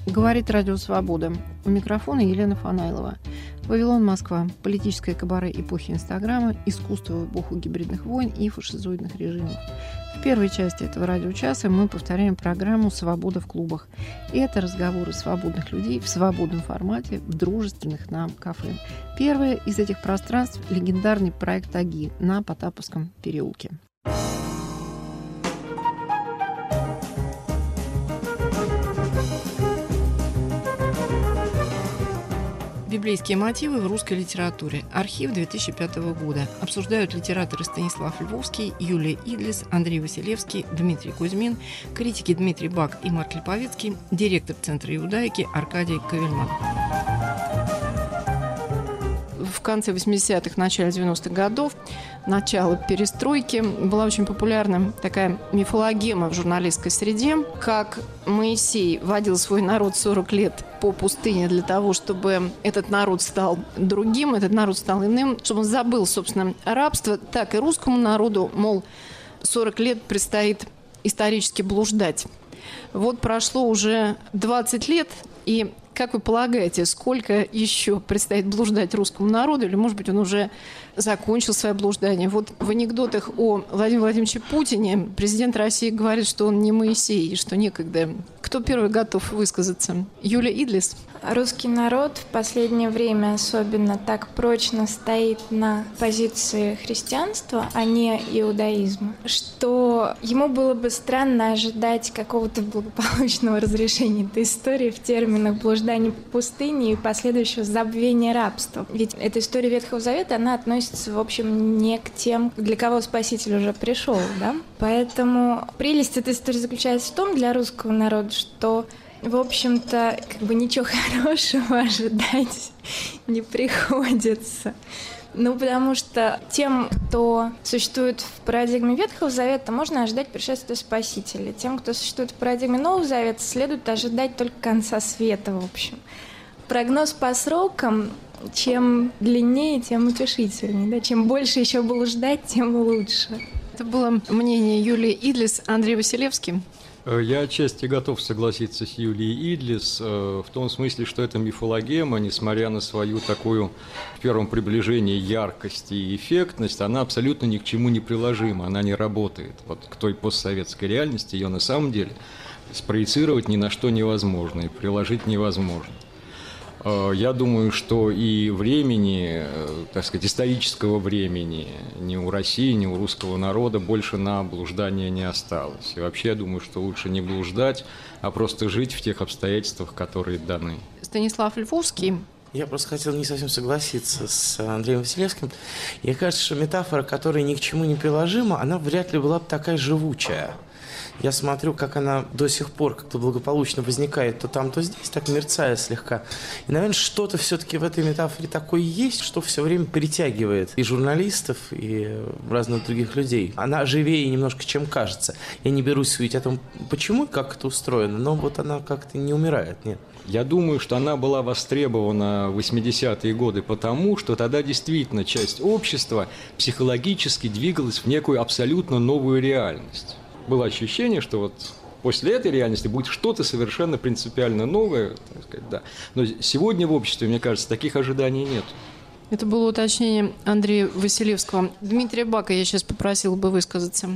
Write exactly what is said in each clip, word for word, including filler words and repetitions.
Говорит Радио Свобода. У микрофона Елена Фанайлова. Вавилон, Москва. Политическое кабаре эпохи Инстаграма, искусство в эпоху гибридных войн и фашизоидных режимов. В первой части этого радиочаса мы повторяем программу «Свобода в клубах». И это разговоры свободных людей в свободном формате, в дружественных нам кафе. Первое из этих пространств – легендарный проект «Аги» на Потаповском переулке. Библейские мотивы в русской литературе. Архив две тысячи пятого года. Обсуждают литераторы Станислав Львовский, Юлия Идлис, Андрей Василевский, Дмитрий Кузьмин, критики Дмитрий Бак и Марк Липовицкий, директор Центра иудаики Аркадий Кавельман. В конце восьмидесятых, начале девяностых годов, начало перестройки, была очень популярна такая мифологема в журналистской среде, как Моисей водил свой народ сорок лет по пустыне для того, чтобы этот народ стал другим, этот народ стал иным, чтобы он забыл, собственно, рабство, так и русскому народу, мол, сорок лет предстоит исторически блуждать. Вот прошло уже двадцать лет, и как вы полагаете, сколько еще предстоит блуждать русскому народу? Или, может быть, он уже закончил свое блуждание? Вот в анекдотах о Владимире Владимировиче Путине президент России говорит, что он не Моисей, и что некогда. Кто первый готов высказаться? Юлия Идлис? Русский народ в последнее время особенно так прочно стоит на позиции христианства, а не иудаизма, что ему было бы странно ожидать какого-то благополучного разрешения этой истории в терминах блуждания по пустыне и последующего забвения рабства. Ведь эта история Ветхого Завета, она относится, в общем, не к тем, для кого Спаситель уже пришел, да? Поэтому прелесть этой истории заключается в том для русского народа, что в общем-то, как бы ничего хорошего ожидать не приходится. Ну, потому что тем, кто существует в парадигме Ветхого Завета, можно ожидать пришествия Спасителя. Тем, кто существует в парадигме Нового Завета, следует ожидать только конца света, в общем. Прогноз по срокам, чем длиннее, тем утешительнее. Да? Чем больше еще блуждать, тем лучше. Это было мнение Юлии Идлис. Андрей Василевский. Я отчасти готов согласиться с Юлией Идлис в том смысле, что эта мифологема, несмотря на свою такую в первом приближении яркость и эффектность, она абсолютно ни к чему не приложима, она не работает. Вот к той постсоветской реальности ее на самом деле спроецировать ни на что невозможно и приложить невозможно. Я думаю, что и времени, так сказать, исторического времени ни у России, ни у русского народа больше на блуждание не осталось. И вообще я думаю, что лучше не блуждать, а просто жить в тех обстоятельствах, которые даны. Станислав Львовский. Я просто хотел не совсем согласиться с Андреем Василевским. Мне кажется, что метафора, которая ни к чему не приложима, она вряд ли была бы такая живучая. Я смотрю, как она до сих пор как-то благополучно возникает то там, то здесь, так мерцая слегка. И, наверное, что-то все-таки в этой метафоре такое есть, что все время притягивает и журналистов, и разных других людей. Она живее немножко, чем кажется. Я не берусь судить о том, почему, как это устроено, но вот она как-то не умирает, нет. Я думаю, что она была востребована в восьмидесятые годы потому, что тогда действительно часть общества психологически двигалась в некую абсолютно новую реальность. Было ощущение, что вот после этой реальности будет что-то совершенно принципиально новое, так сказать, да. Но сегодня в обществе, мне кажется, таких ожиданий нет. Это было уточнение Андрея Василевского. Дмитрия Бака я сейчас попросила бы высказаться.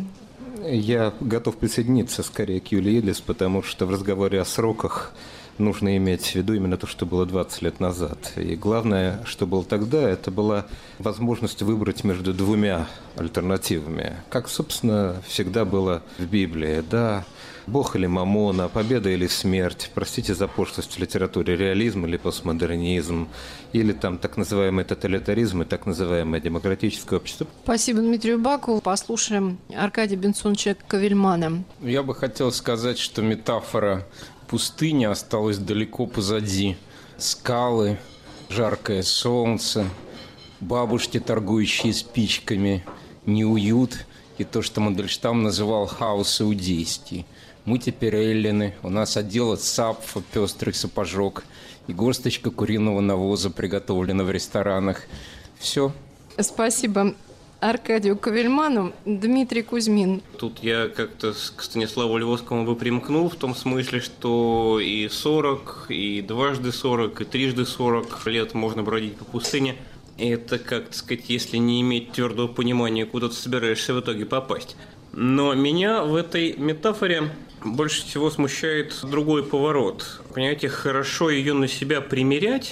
Я готов присоединиться скорее к Юлии Идлис, потому что в разговоре о сроках нужно иметь в виду именно то, что было двадцать лет назад. И главное, что было тогда, это была возможность выбрать между двумя альтернативами. Как, собственно, всегда было в Библии. Да, Бог или маммона, победа или смерть, простите за пошлость в литературе, реализм или постмодернизм, или там так называемый тоталитаризм и так называемое демократическое общество. Спасибо Дмитрию Баку. Послушаем Аркадия Бенсоновича Кавельмана. Я бы хотел сказать, что метафора пустыня осталась далеко позади. Скалы, жаркое солнце, бабушки, торгующие спичками, неуют и то, что Мандельштам называл хаос иудейский. Мы теперь эллины, у нас отдел от сапфа, пестрый сапожок и горсточка куриного навоза приготовлена в ресторанах. Все. Спасибо. Аркадию Кавельману. Дмитрий Кузьмин. Тут я как-то к Станиславу Львовскому бы примкнул в том смысле, что и сорок, и дважды сорок, и трижды сорок лет можно бродить по пустыне. Это, как так сказать, если не иметь твердого понимания, куда ты собираешься в итоге попасть. Но меня в этой метафоре больше всего смущает другой поворот. Понимаете, хорошо ее на себя примерять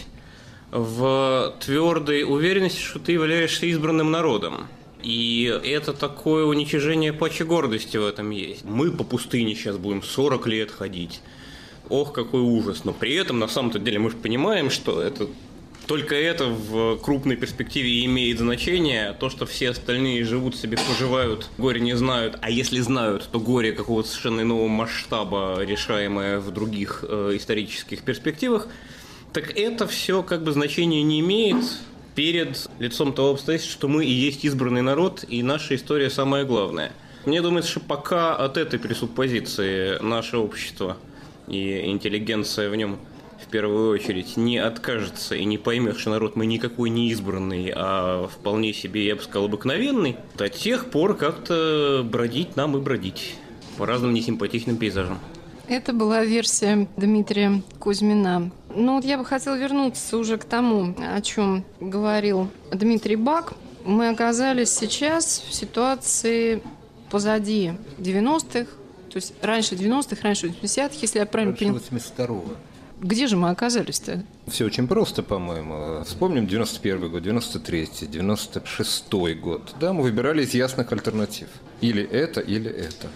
в твердой уверенности, что ты являешься избранным народом. И это такое уничижение пачи гордости в этом есть. Мы по пустыне сейчас будем сорок лет ходить. Ох, какой ужас. Но при этом, на самом-то деле, мы же понимаем, что это только это в крупной перспективе имеет значение. То, что все остальные живут себе, поживают, горе не знают. А если знают, то горе какого-то совершенно иного масштаба, решаемое в других э, исторических перспективах. Так это все как бы значения не имеет перед лицом того обстоятельства, что мы и есть избранный народ, и наша история самая главная. Мне думается, что пока от этой пресуппозиции наше общество и интеллигенция в нем в первую очередь не откажется и не поймет, что народ мы никакой не избранный, а вполне себе, я бы сказал, обыкновенный, до тех пор как-то бродить нам и бродить по разным несимпатичным пейзажам. Это была версия Дмитрия Кузьмина. Ну вот я бы хотела вернуться уже к тому, о чем говорил Дмитрий Бак. Мы оказались сейчас в ситуации позади девяностых, то есть раньше девяностых, раньше восьмидесятых, если я правильно поняла. восемьдесят второго. Где же мы оказались-то? Все очень просто, по-моему. Вспомним девяносто первый год, девяносто третий, девяносто шестой год. Да, мы выбирали из ясных альтернатив. Или это, или это.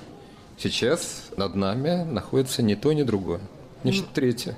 Сейчас над нами находится ни то, ни другое. Нечто третье.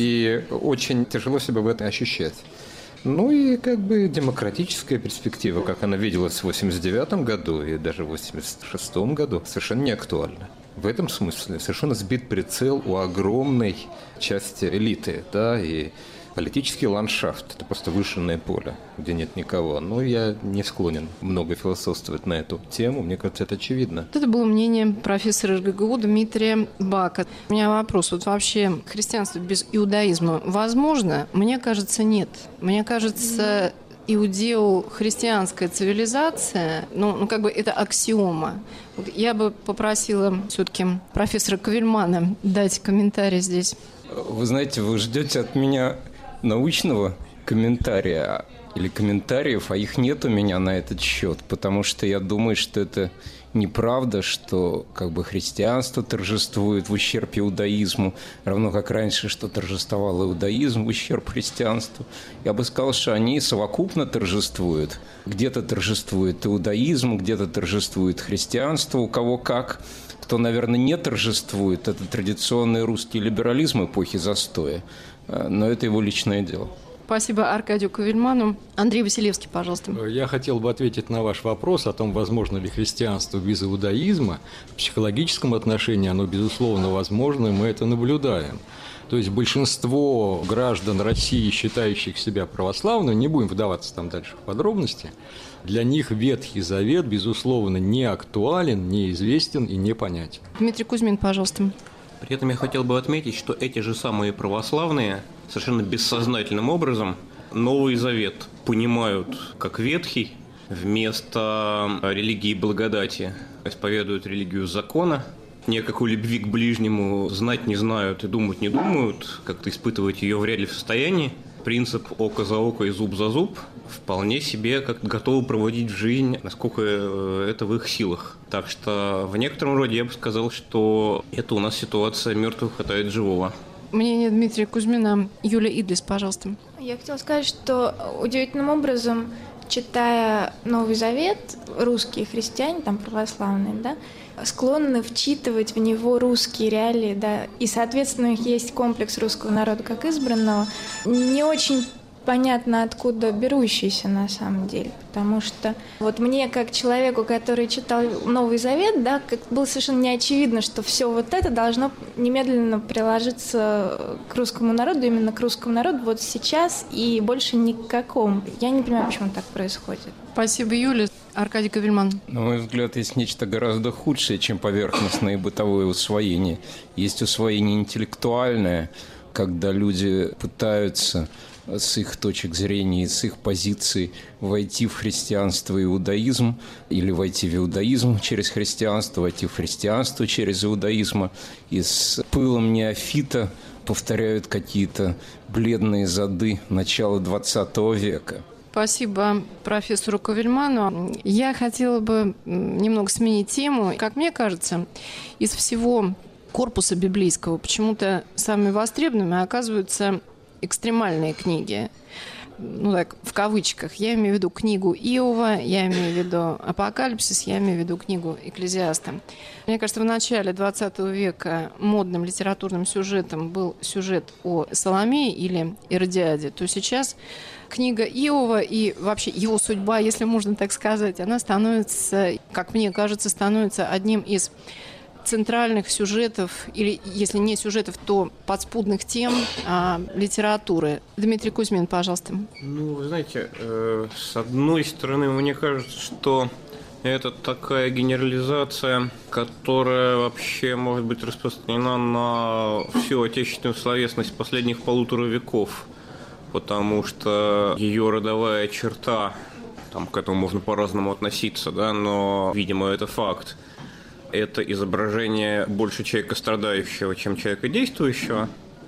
И очень тяжело себя в этом ощущать. Ну и как бы демократическая перспектива, как она виделась в восемьдесят девятом году и даже в восемьдесят шестом году, совершенно не актуальна. В этом смысле совершенно сбит прицел у огромной части элиты, да, и политический ландшафт – это просто вышенное поле, где нет никого. Но я не склонен много философствовать на эту тему, мне кажется, это очевидно. Это было мнение профессора РГГУ Дмитрия Бака. У меня вопрос. Вот вообще христианство без иудаизма возможно? Мне кажется, нет. Мне кажется, иудео-христианская цивилизация, ну, ну, как бы это аксиома. Вот я бы попросила все-таки профессора Кавельмана дать комментарий здесь. Вы знаете, вы ждете от меня научного комментария или комментариев, а их нет у меня на этот счет, потому что я думаю, что это неправда, что как бы христианство торжествует в ущерб иудаизму, равно как раньше, что торжествовал иудаизм в ущерб христианству. Я бы сказал, что они совокупно торжествуют. Где-то торжествует иудаизм, где-то торжествует христианство, у кого как. Кто, наверное, не торжествует, это традиционный русский либерализм эпохи застоя. Но это его личное дело. Спасибо Аркадию Кавельману. Андрей Василевский, пожалуйста. Я хотел бы ответить на ваш вопрос о том, возможно ли христианство без иудаизма. В психологическом отношении оно, безусловно, возможно, и мы это наблюдаем. То есть большинство граждан России, считающих себя православными, не будем вдаваться там дальше в подробности, для них Ветхий Завет, безусловно, не актуален, неизвестен и непонятен. Дмитрий Кузьмин, пожалуйста. При этом я хотел бы отметить, что эти же самые православные совершенно бессознательным образом Новый Завет понимают как ветхий, вместо религии благодати исповедуют религию закона, никакой любви к ближнему знать не знают и думать не думают, как-то испытывать ее вряд ли в состоянии. Принцип око за око и зуб за зуб вполне себе как готовы проводить в жизнь, насколько это в их силах. Так что в некотором роде я бы сказал, что это у нас ситуация мертвых хватает живого. Мнение Дмитрия Кузьмина. Юлия Идлис, пожалуйста. Я хотела сказать, что удивительным образом, читая Новый Завет, русские христиане, там православные, да, склонны вчитывать в него русские реалии, да, и, соответственно, у них есть комплекс русского народа как избранного, не очень понятно, откуда берущийся на самом деле, потому что вот мне, как человеку, который читал Новый Завет, да, как было совершенно неочевидно, что все вот это должно немедленно приложиться к русскому народу, именно к русскому народу вот сейчас и больше никакому. Я не понимаю, почему так происходит. Спасибо, Юля. Аркадий Кавельман. На мой взгляд, есть нечто гораздо худшее, чем поверхностное бытовое усвоение. Есть усвоение интеллектуальное, когда люди пытаются с их точек зрения, с их позиций войти в христианство и иудаизм, или войти в иудаизм через христианство, войти в христианство через иудаизм, и с пылом неофита повторяют какие-то бледные зады начала двадцатого века. Спасибо профессору Ковельману. Я хотела бы немного сменить тему. Как мне кажется, из всего корпуса библейского почему-то самыми востребованными оказываются экстремальные книги. Ну так, в кавычках. Я имею в виду книгу Иова, я имею в виду Апокалипсис, я имею в виду книгу Экклезиаста. Мне кажется, в начале двадцатого века модным литературным сюжетом был сюжет о Соломее или Иродиаде, то сейчас книга Иова и вообще его судьба, если можно так сказать, она становится, как мне кажется, становится одним из центральных сюжетов, или, если не сюжетов, то подспудных тем а, литературы. Дмитрий Кузьмин, пожалуйста. Ну, вы знаете, э, с одной стороны, мне кажется, что это такая генерализация, которая вообще может быть распространена на всю отечественную словесность последних полутора веков, потому что ее родовая черта, там к этому можно по-разному относиться, да, но, видимо, это факт. Это изображение больше человека страдающего, чем человека действующего,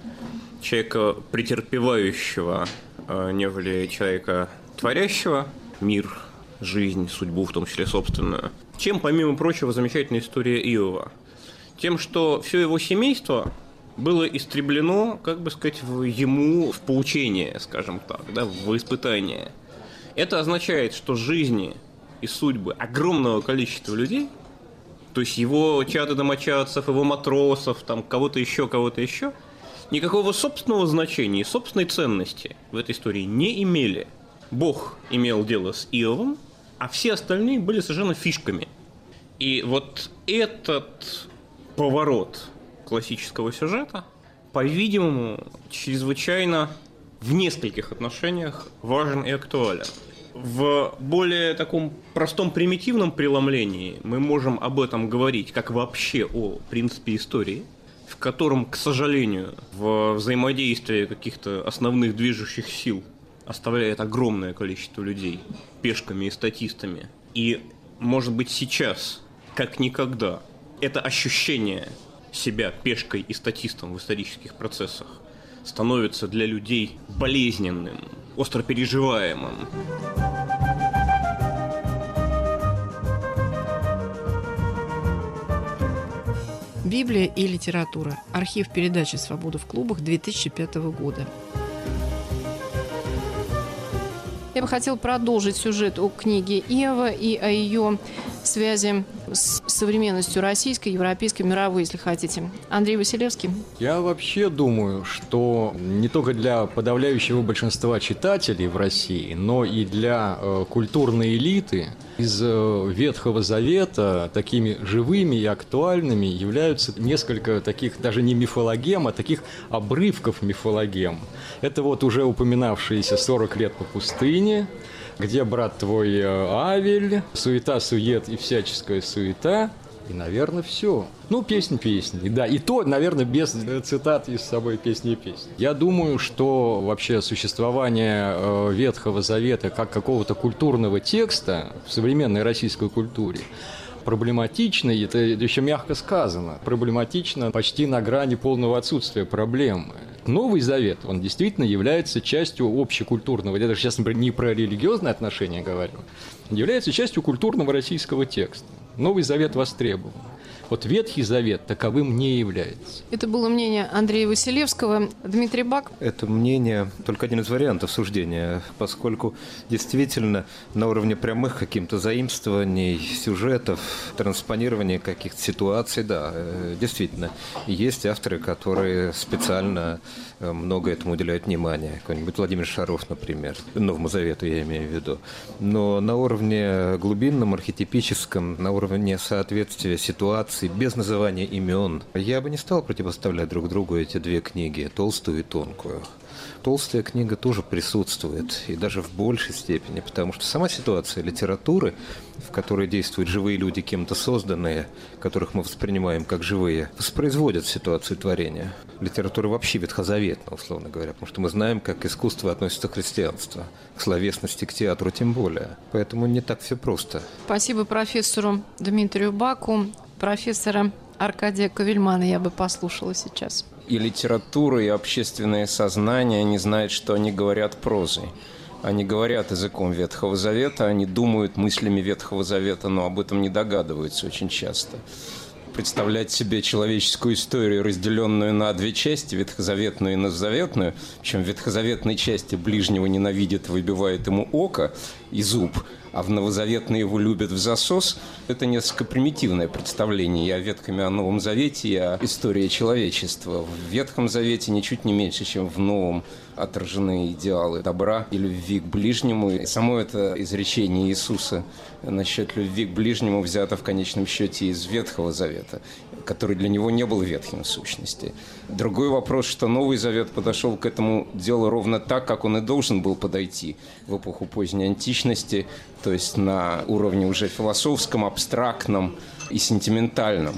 человека претерпевающего, нежели человека творящего мир, жизнь, судьбу, в том числе собственную. Чем, помимо прочего, замечательная история Иова? Тем, что все его семейство было истреблено, как бы сказать, в ему в поучение, скажем так, да, в испытание. Это означает, что жизни и судьбы огромного количества людей, то есть его чада домочадцев, его матросов, там, кого-то еще, кого-то еще, никакого собственного значения и собственной ценности в этой истории не имели. Бог имел дело с Иовом, а все остальные были совершенно фишками. И вот этот поворот классического сюжета, по-видимому, чрезвычайно в нескольких отношениях важен и актуален. В более таком простом примитивном преломлении мы можем об этом говорить как вообще о принципе истории, в котором, к сожалению, в взаимодействии каких-то основных движущих сил оставляет огромное количество людей пешками и статистами. И, может быть, сейчас, как никогда, это ощущение себя пешкой и статистом в исторических процессах становится для людей болезненным, остро переживаемым. Библия и литература. Архив передачи «Свобода в клубах» две тысячи пятого года. Я бы хотела продолжить сюжет о книге Иова и о ее связи с современностью российской, европейской, мировой, если хотите. Андрей Василевский. Я вообще думаю, что не только для подавляющего большинства читателей в России, но и для э, культурной элиты из э, Ветхого Завета такими живыми и актуальными являются несколько таких, даже не мифологем, а таких обрывков мифологем. Это вот уже упоминавшиеся сорок лет по пустыне, где брат твой Авель, суета-сует и всяческая суета, и, наверное, все. Ну, песнь песни, да, и то, наверное, без цитат из собой песни и песни. Я думаю, что вообще существование Ветхого Завета как какого-то культурного текста в современной российской культуре проблематично, и это еще мягко сказано, проблематично почти на грани полного отсутствия проблемы. Новый Завет, он действительно является частью общекультурного, я даже сейчас, например, не про религиозные отношения говорю, является частью культурного российского текста. Новый Завет востребован. Вот Ветхий Завет таковым не является. Это было мнение Андрея Василевского. Дмитрий Бак. Это мнение только один из вариантов суждения, поскольку действительно на уровне прямых каких-то заимствований, сюжетов, транспонирования каких-то ситуаций, да, действительно, есть авторы, которые специально много этому уделяют внимания. Какой-нибудь Владимир Шаров, например, Новому Завету я имею в виду. Но на уровне глубинном, архетипическом, на уровне соответствия ситуации, традиции, без называния имен. Я бы не стал противоставлять друг другу эти две книги, толстую и тонкую. Толстая книга тоже присутствует, и даже в большей степени, потому что сама ситуация литературы, в которой действуют живые люди, кем-то созданные, которых мы воспринимаем как живые, воспроизводят ситуацию творения. Литература вообще ветхозаветна, условно говоря, потому что мы знаем, как искусство относится к христианству, к словесности, к театру тем более. Поэтому не так все просто. Спасибо профессору Дмитрию Баку, профессора Аркадия Ковельмана я бы послушала сейчас. И литература, и общественное сознание, они знают, что они говорят прозой. Они говорят языком Ветхого Завета, они думают мыслями Ветхого Завета, но об этом не догадываются очень часто. Представлять себе человеческую историю, разделенную на две части, ветхозаветную и новозаветную, причем в ветхозаветной части ближнего ненавидит, выбивает ему око и зуб, а в новозаветной его любят в засос, это несколько примитивное представление и о Ветхом, и о Новом Завете, и о истории человечества. В Ветхом Завете ничуть не меньше, чем в Новом, отражены идеалы добра и любви к ближнему. И само это изречение Иисуса насчет любви к ближнему взято в конечном счете из Ветхого Завета, который для него не был ветхим в сущности. Другой вопрос, что Новый Завет подошел к этому делу ровно так, как он и должен был подойти в эпоху поздней античности, то есть на уровне уже философском, абстрактном и сентиментальном.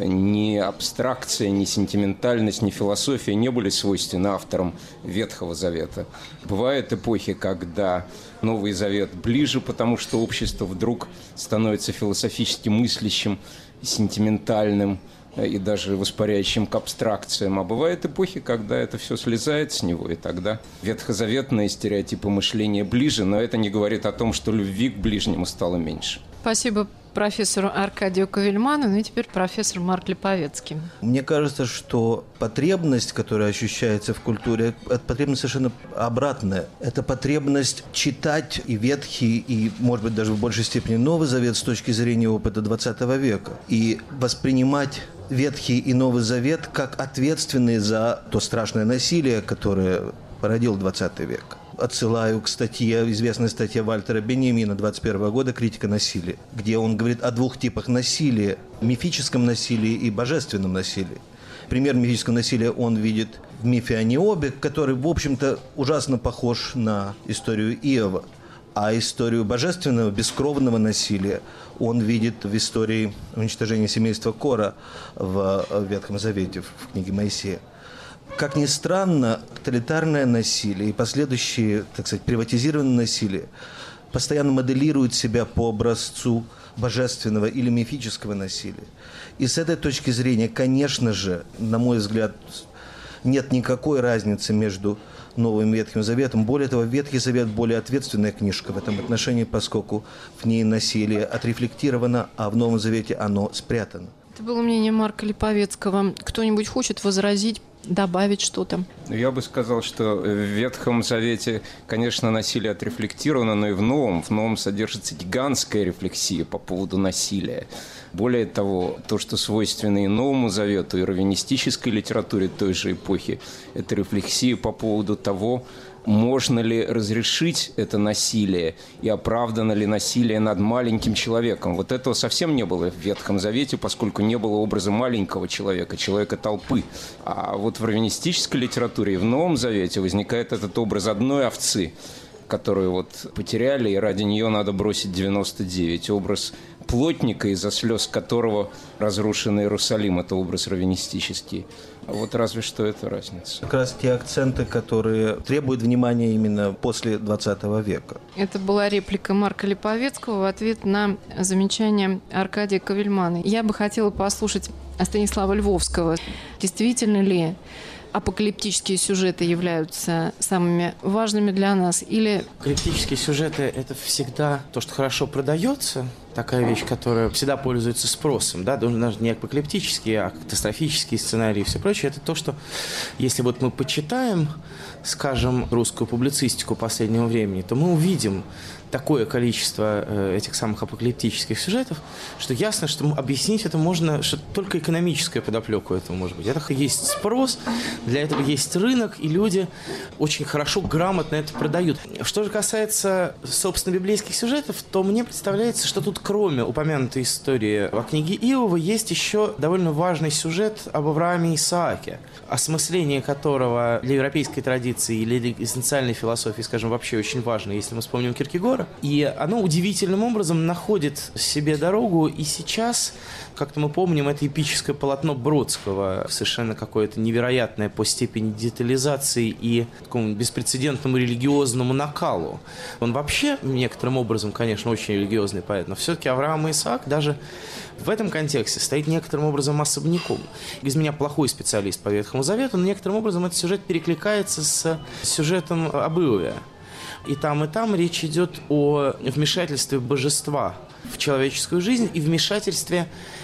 Ни абстракция, ни сентиментальность, ни философия не были свойственны авторам Ветхого Завета. Бывают эпохи, когда Новый Завет ближе, потому что общество вдруг становится философически мыслящим, сентиментальным и даже воспаряющим к абстракциям. А бывают эпохи, когда это все слезает с него, и тогда ветхозаветные стереотипы мышления ближе, но это не говорит о том, что любви к ближнему стало меньше. Спасибо профессору Аркадию Ковельману. Ну и теперь профессор Марк Липовецкий. Мне кажется, что потребность, которая ощущается в культуре, это потребность совершенно обратная. Это потребность читать и Ветхий, и, может быть, даже в большей степени Новый Завет с точки зрения опыта двадцатого века. И воспринимать Ветхий и Новый Завет как ответственные за то страшное насилие, которое породил двадцатый век. Отсылаю к статье, известной статье Вальтера Беньямина двадцать первого года «Критика насилия», где он говорит о двух типах насилия – мифическом насилии и божественном насилии. Пример мифического насилия он видит в мифе о Необе, который, в общем-то, ужасно похож на историю Иова. А историю божественного, бескровного насилия он видит в истории уничтожения семейства Кора в Ветхом Завете, в книге Моисея. Как ни странно, тоталитарное насилие и последующие, так сказать, приватизированное насилие постоянно моделируют себя по образцу божественного или мифического насилия. И с этой точки зрения, конечно же, на мой взгляд, нет никакой разницы между Новым и Ветхим Заветом. Более того, Ветхий Завет более ответственная книжка в этом отношении, поскольку в ней насилие отрефлектировано, а в Новом Завете оно спрятано. Это было мнение Марка Липовецкого. Кто-нибудь хочет возразить, добавить что-то? Я бы сказал, что в Ветхом Завете, конечно, насилие отрефлектировано, но и в Новом. В Новом содержится гигантская рефлексия по поводу насилия. Более того, то, что свойственно и Новому Завету, и раввинистической литературе той же эпохи, это рефлексия по поводу того, можно ли разрешить это насилие и оправдано ли насилие над маленьким человеком. Вот этого совсем не было в Ветхом Завете, поскольку не было образа маленького человека, человека толпы. А вот в раввинистической литературе и в Новом Завете возникает этот образ одной овцы, которую вот потеряли, и ради нее надо бросить девяносто девять. Образ плотника, из-за слез которого разрушен Иерусалим. Это образ раввинистический. А вот разве что это разница. Как раз те акценты, которые требуют внимания именно после двадцатого века. Это была реплика Марка Липовецкого в ответ на замечание Аркадия Ковельмана. Я бы хотела послушать Станислава Львовского. Действительно ли апокалиптические сюжеты являются самыми важными для нас? Или... Апокалиптические сюжеты – это всегда то, что хорошо продается, такая вещь, которая всегда пользуется спросом, да, даже не апокалиптические, а катастрофические сценарии и все прочее. Это то, что, если вот мы почитаем, скажем, русскую публицистику последнего времени, то мы увидим такое количество э, этих самых апокалиптических сюжетов, что ясно, что объяснить это можно, что только экономическая подоплека этого может быть. Это есть спрос, для этого есть рынок, и люди очень хорошо, грамотно это продают. Что же касается, собственно, библейских сюжетов, то мне представляется, что тут кроме упомянутой истории о книге Иова, есть еще довольно важный сюжет об Аврааме и Исааке, осмысление которого для европейской традиции или для экзистенциальной философии, скажем, вообще очень важно, если мы вспомним Киркегора. И оно удивительным образом находит себе дорогу, и сейчас, как-то мы помним, это эпическое полотно Бродского, совершенно какое-то невероятное по степени детализации и такому беспрецедентному религиозному накалу. Он вообще некоторым образом, конечно, очень религиозный поэт, но все-таки Авраам и Исаак даже в этом контексте стоит некоторым образом особняком. Из меня плохой специалист по Ветхому Завету, но некоторым образом этот сюжет перекликается с сюжетом об Иове. И там, и там речь идет о вмешательстве божества в человеческую жизнь и вмешательстве,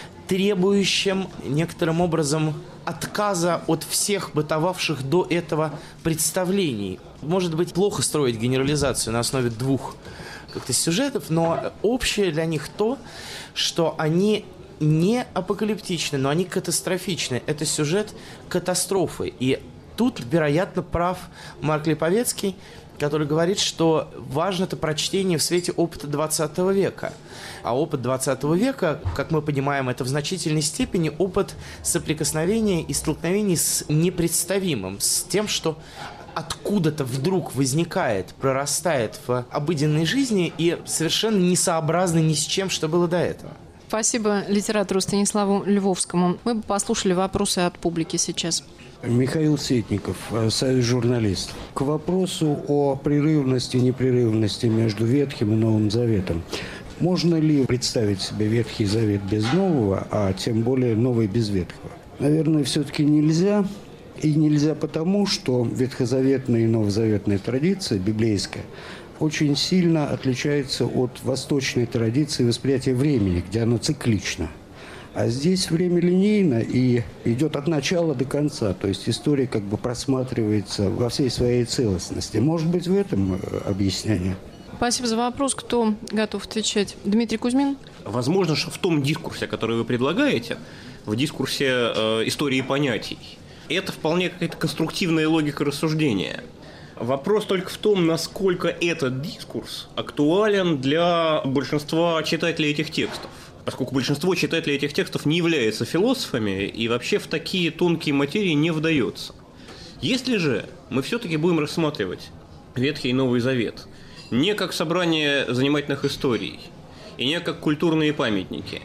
требующем некоторым образом отказа от всех бытовавших до этого представлений. Может быть, плохо строить генерализацию на основе двух как-то сюжетов, но общее для них то, что они не апокалиптичны, но они катастрофичны. Это сюжет катастрофы. И тут, вероятно, прав Марк Липовецкий, который говорит, что важно это прочтение в свете опыта двадцатого века. А опыт двадцатого века, как мы понимаем, это в значительной степени опыт соприкосновения и столкновений с непредставимым, с тем, что откуда-то вдруг возникает, прорастает в обыденной жизни и совершенно несообразно ни с чем, что было до этого. Спасибо литератору Станиславу Львовскому. Мы бы послушали вопросы от публики сейчас. Михаил Сетников, Союз журналистов. К вопросу о прерывности и непрерывности между Ветхим и Новым Заветом. Можно ли представить себе Ветхий Завет без Нового, а тем более Новый без Ветхого? Наверное, все-таки нельзя. И нельзя потому, что ветхозаветная и новозаветная традиция, библейская, очень сильно отличается от восточной традиции восприятия времени, где оно циклично. А здесь время линейно и идет от начала до конца. То есть история как бы просматривается во всей своей целостности. Может быть, в этом объяснение? Спасибо за вопрос. Кто готов отвечать? Дмитрий Кузьмин? Возможно, что в том дискурсе, который вы предлагаете, в дискурсе э, истории понятий, это вполне какая-то конструктивная логика рассуждения. Вопрос только в том, насколько этот дискурс актуален для большинства читателей этих текстов. Поскольку большинство читателей этих текстов не являются философами и вообще в такие тонкие материи не вдается. Если же мы все-таки будем рассматривать Ветхий и Новый Завет не как собрание занимательных историй и не как культурные памятники,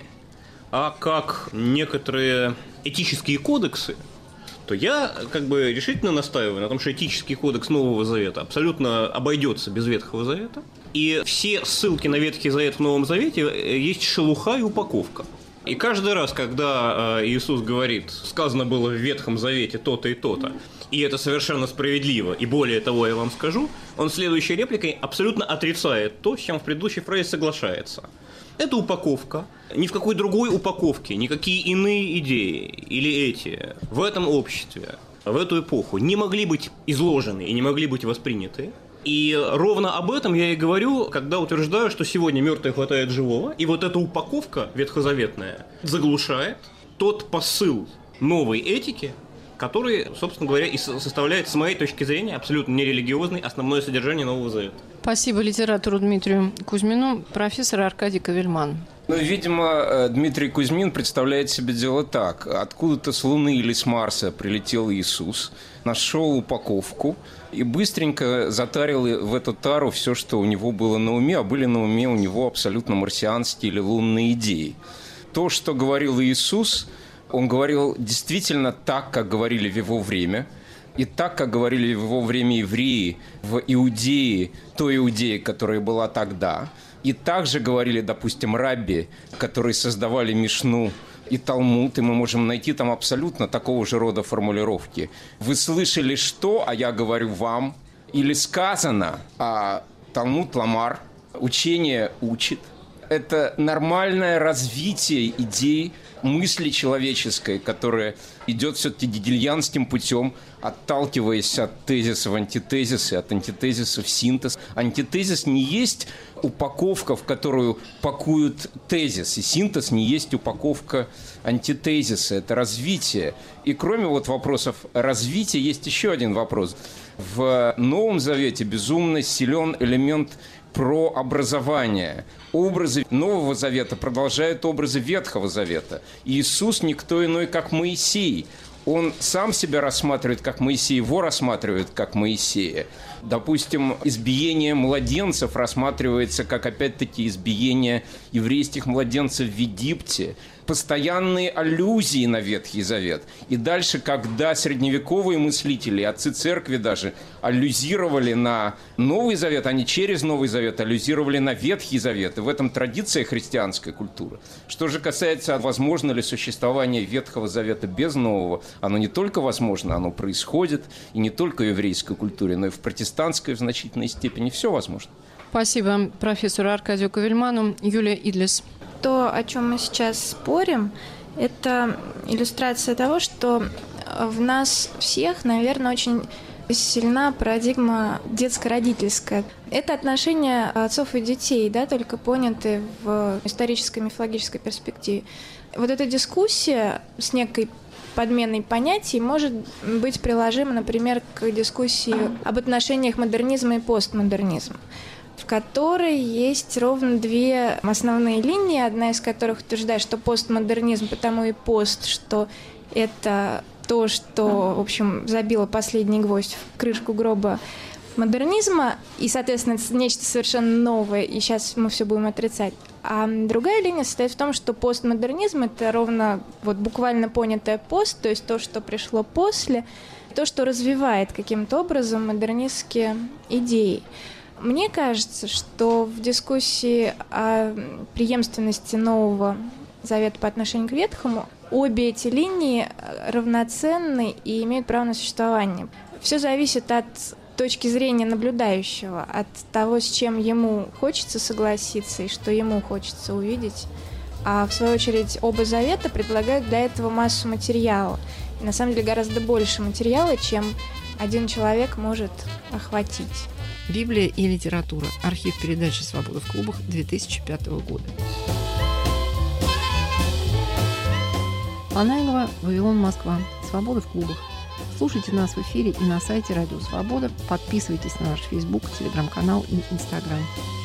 а как некоторые этические кодексы, то я как бы решительно настаиваю на том, что этический кодекс Нового Завета абсолютно обойдется без Ветхого Завета. И все ссылки на Ветхий Завет в Новом Завете есть шелуха и упаковка. И каждый раз, когда Иисус говорит, сказано было в Ветхом Завете то-то и то-то, и это совершенно справедливо, и более того я вам скажу, он следующей репликой абсолютно отрицает то, с чем в предыдущей фразе соглашается. Это упаковка. Ни в какой другой упаковке, никакие иные идеи или эти в этом обществе, в эту эпоху не могли быть изложены и не могли быть восприняты. И ровно об этом я и говорю, когда утверждаю, что сегодня мертвое хватает живого, и вот эта упаковка ветхозаветная заглушает тот посыл новой этики, который, собственно говоря, и составляет, с моей точки зрения, абсолютно нерелигиозный основное содержание Нового Завета. Спасибо литератору Дмитрию Кузьмину. Профессор Аркадий Кавельман. Ну, видимо, Дмитрий Кузьмин представляет себе дело так. Откуда-то с Луны или с Марса прилетел Иисус, нашел упаковку и быстренько затарил в эту тару все, что у него было на уме, а были на уме у него абсолютно марсианские или лунные идеи. То, что говорил Иисус, он говорил действительно так, как говорили в его время, и так, как говорили в его время евреи в Иудее, той Иудее, которая была тогда. И также говорили, допустим, рабби, которые создавали Мишну и Талмуд, и мы можем найти там абсолютно такого же рода формулировки. Вы слышали что, а я говорю вам, или сказано, а Талмуд ламар, учение учит. Это нормальное развитие идей, мысли человеческой, которая идет все-таки гегельянским путем, отталкиваясь от тезисов антитезиса, от антитезисов синтез. Антитезис не есть упаковка, в которую пакуют тезис, и синтез не есть упаковка антитезиса, это развитие. И кроме вот вопросов развития, есть еще один вопрос. В Новом Завете безумно силен элемент про образование. Образы Нового Завета продолжают образы Ветхого Завета. Иисус никто иной, как Моисей. Он сам себя рассматривает как Моисей, его рассматривают как Моисея. Допустим, избиение младенцев рассматривается как, опять-таки, избиение еврейских младенцев в Египте. Постоянные аллюзии на Ветхий Завет. И дальше, когда средневековые мыслители, отцы церкви даже, аллюзировали на Новый Завет, они через Новый Завет аллюзировали на Ветхий Завет. И в этом традиция христианской культуры. Что же касается, возможно ли существование Ветхого Завета без Нового, оно не только возможно, оно происходит, и не только в еврейской культуре, но и в протестантской в значительной степени. Все возможно. Спасибо профессору Аркадию Ковельману. Юлия Идлис. То, о чем мы сейчас спорим, это иллюстрация того, что в нас всех, наверное, очень сильна парадигма детско-родительская. Это отношения отцов и детей, да, только поняты в исторической мифологической перспективе. Вот эта дискуссия с некой подменой понятий может быть приложима, например, к дискуссии об отношениях модернизма и постмодернизма, в которой есть ровно две основные линии, одна из которых утверждает, что постмодернизм, потому и пост, что это то, что, в общем, забило последний гвоздь в крышку гроба модернизма, и, соответственно, это нечто совершенно новое, и сейчас мы все будем отрицать. А другая линия состоит в том, что постмодернизм – это ровно вот буквально понятое пост, то есть то, что пришло после, то, что развивает каким-то образом модернистские идеи. Мне кажется, что в дискуссии о преемственности Нового Завета по отношению к Ветхому обе эти линии равноценны и имеют право на существование. Все зависит от точки зрения наблюдающего, от того, с чем ему хочется согласиться и что ему хочется увидеть. А в свою очередь оба завета предлагают для этого массу материала. И на самом деле гораздо больше материала, чем один человек может охватить. Библия и литература. Архив передачи «Свобода в клубах» две тысячи пятого года. Панайлова, Вавилон, Москва. «Свобода в клубах». Слушайте нас в эфире и на сайте Радио Свобода. Подписывайтесь на наш Facebook, Телеграм-канал и Инстаграм.